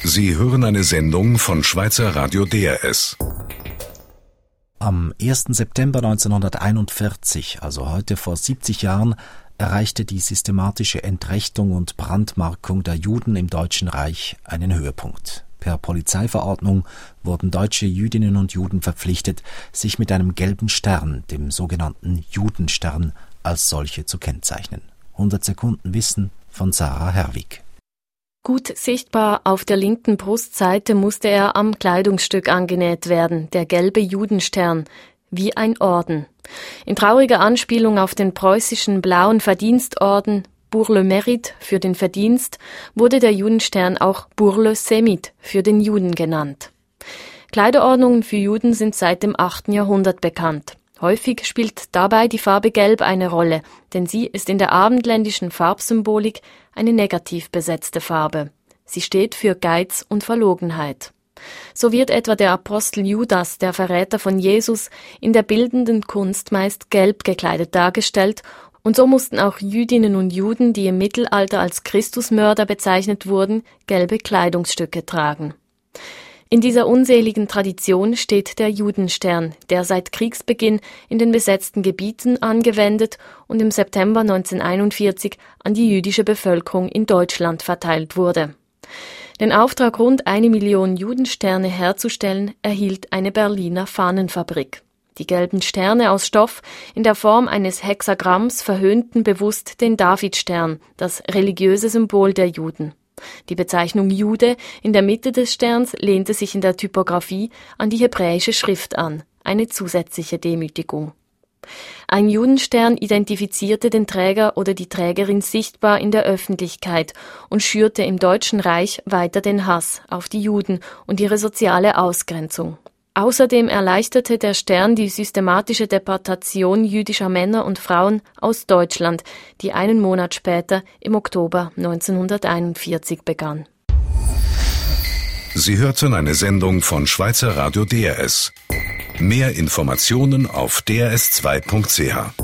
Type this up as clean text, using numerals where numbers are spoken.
Sie hören eine Sendung von Schweizer Radio DRS. Am 1. September 1941, also heute vor 70 Jahren, erreichte die systematische Entrechtung und Brandmarkung der Juden im Deutschen Reich einen Höhepunkt. Per Polizeiverordnung wurden deutsche Jüdinnen und Juden verpflichtet, sich mit einem gelben Stern, dem sogenannten Judenstern, als solche zu kennzeichnen. 100 Sekunden Wissen von Sarah Herwig. Gut sichtbar auf der linken Brustseite musste er am Kleidungsstück angenäht werden, der gelbe Judenstern, wie ein Orden. In trauriger Anspielung auf den preußischen blauen Verdienstorden Pour le Mérite für den Verdienst wurde der Judenstern auch Pour le Sémite für den Juden genannt. Kleiderordnungen für Juden sind seit dem 8. Jahrhundert bekannt. Häufig spielt dabei die Farbe Gelb eine Rolle, denn sie ist in der abendländischen Farbsymbolik eine negativ besetzte Farbe. Sie steht für Geiz und Verlogenheit. So wird etwa der Apostel Judas, der Verräter von Jesus, in der bildenden Kunst meist gelb gekleidet dargestellt, und so mussten auch Jüdinnen und Juden, die im Mittelalter als Christusmörder bezeichnet wurden, gelbe Kleidungsstücke tragen. In dieser unseligen Tradition steht der Judenstern, der seit Kriegsbeginn in den besetzten Gebieten angewendet und im September 1941 an die jüdische Bevölkerung in Deutschland verteilt wurde. Den Auftrag, rund 1 Million Judensterne herzustellen, erhielt eine Berliner Fahnenfabrik. Die gelben Sterne aus Stoff in der Form eines Hexagramms verhöhnten bewusst den Davidstern, das religiöse Symbol der Juden. Die Bezeichnung Jude in der Mitte des Sterns lehnte sich in der Typografie an die hebräische Schrift an, eine zusätzliche Demütigung. Ein Judenstern identifizierte den Träger oder die Trägerin sichtbar in der Öffentlichkeit und schürte im Deutschen Reich weiter den Hass auf die Juden und ihre soziale Ausgrenzung. Außerdem erleichterte der Stern die systematische Deportation jüdischer Männer und Frauen aus Deutschland, die einen Monat später im Oktober 1941 begann. Sie hörten eine Sendung von Schweizer Radio DRS. Mehr Informationen auf drs2.ch.